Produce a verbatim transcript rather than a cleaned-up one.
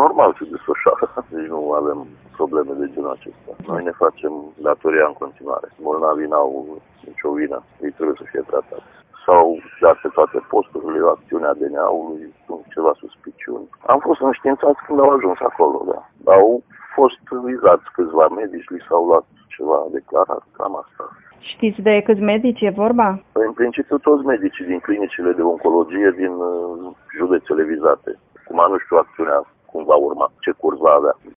normal se desfășoară, deci nu avem probleme de genul acesta. Noi ne facem datoria în continuare. Bolnavii n-au nicio vină, ei trebuie să fie tratați. S-au dat pe toate posturile o acțiune a D N A-ului, sunt ceva suspiciuni. Am fost înștiințați când au ajuns acolo, da. Au fost vizați câțiva medici, li s-au luat ceva declarat, cam asta. Știți de câți medici e vorba? Păi, în principiu, toți medicii din clinicile de oncologie din uh, județele vizate. Acum nu știu acțiunea cum va urma, ce curs va avea.